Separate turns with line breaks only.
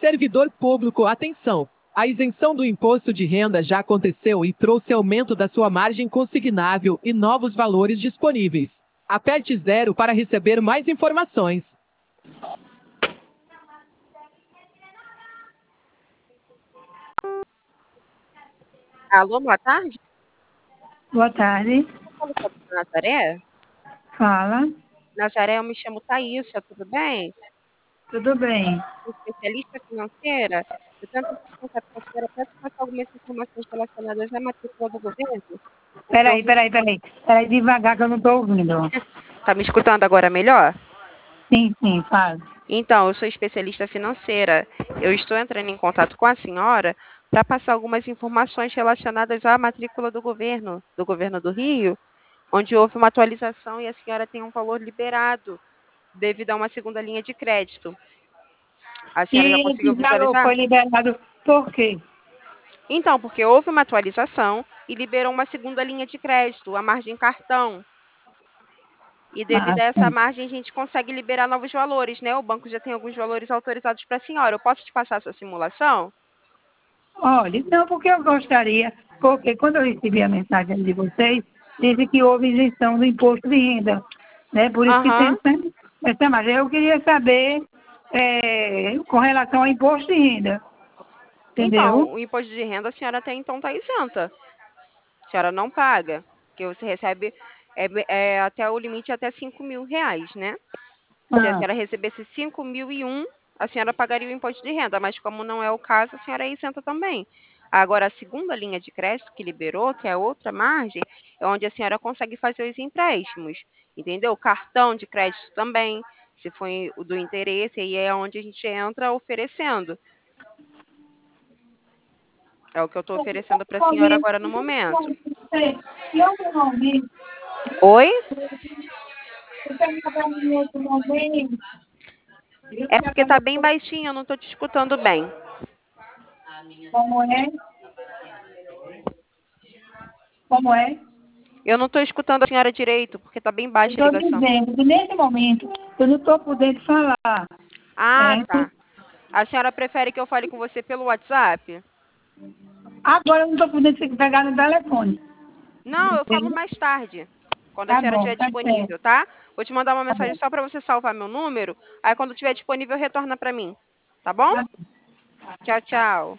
Servidor público, atenção! A isenção do imposto de renda já aconteceu e trouxe aumento da sua margem consignável e novos valores disponíveis. Aperte 0 para receber mais informações.
Alô, boa tarde.
Boa tarde.
Fala com a Nazaré.
Fala.
Nazaré, eu me chamo Thaísa, tudo bem?
Tudo bem.
Sou especialista financeira. Eu tento entrar em contato com a senhora para te passar algumas informações relacionadas à matrícula do governo.
Peraí, devagar que eu não estou ouvindo.
Tá me escutando agora melhor?
Sim, fala.
Então, eu sou especialista financeira. Eu estou entrando em contato com a senhora para passar algumas informações relacionadas à matrícula do governo do Rio, onde houve uma atualização e a senhora tem um valor liberado devido a uma segunda linha de crédito. A senhora já
E
conseguiu
esse valor
visualizar?
foi liberado por quê?
Então, porque houve uma atualização e liberou uma segunda linha de crédito, a margem cartão. E devido
Ah,
a essa
sim.
margem, a gente consegue liberar novos valores, né? O banco já tem alguns valores autorizados para a senhora. Eu posso te passar essa simulação?
Olha, não, porque eu gostaria, porque quando eu recebi a mensagem de vocês, disse que houve isenção do imposto de renda, né? Por isso que tem
Aham.
essa margem. Eu queria saber com relação ao imposto de renda, entendeu?
Então, o imposto de renda a senhora até então está isenta. A senhora não paga, porque você recebe até o limite até R$ 5.000, né? Se a
Ah,
senhora recebesse 5.001, a senhora pagaria o imposto de renda, mas como não é o caso, a senhora é isenta também. Agora, a segunda linha de crédito que liberou, que é outra margem, é onde a senhora consegue fazer os empréstimos, entendeu? Cartão de crédito também, se for o do interesse, aí é onde a gente entra oferecendo. É o que eu estou oferecendo para a senhora agora no momento.
em outro momento,
Oi?
você me trabalha em outro momento, eu
É porque tá
trabalho
bem baixinho, eu não estou te escutando bem.
como é, como é.
Eu não estou escutando a senhora direito, porque tá bem
Eu
baixa a
estou
ligação.
dizendo que nesse momento eu não estou podendo falar.
Ah,
Né?
tá. A senhora prefere que eu fale com você pelo WhatsApp?
Agora eu não estou podendo pegar no telefone.
Não, eu falo
Entendeu?
mais tarde, quando a
Tá
senhora
bom,
estiver
tá certo.
disponível, tá? Vou te mandar uma
Tá
mensagem
bom.
só para você salvar meu número. Aí, quando estiver disponível, retorna para mim. Tá bom?
Tá
Tchau, tchau.